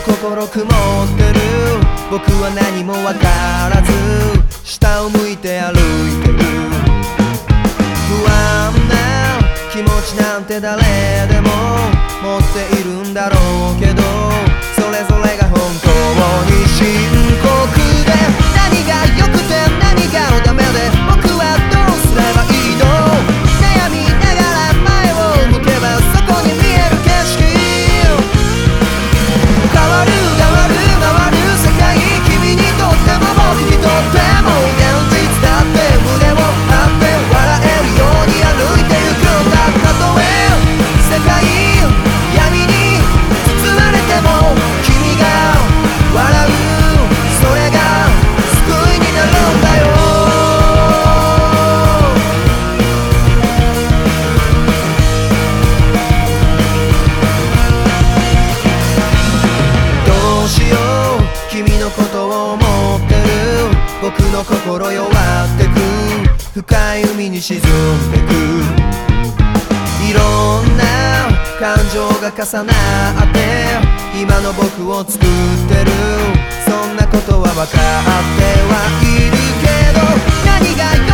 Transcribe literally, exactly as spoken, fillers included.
心曇ってる僕は何もわからず下を向いて歩いてる不安な気持ちなんて誰でも持っているんだろうけどそれぞれが本当に深刻で何が良くて何がダメで僕はどうすればいいの悩みながら前を向けばそこに見える景色変わる変わる変わる世界君にとっても僕にとっても現実だって胸を張って笑えるように歩いてゆくんだたとえ世界闇に包まれても君が笑うそれが救いになるんだよどうしよう君のことを思ってる僕の心弱ってく深い海に沈んでくいろんな感情が重なって今の僕を作ってるそんなことは分かってはいるけど何が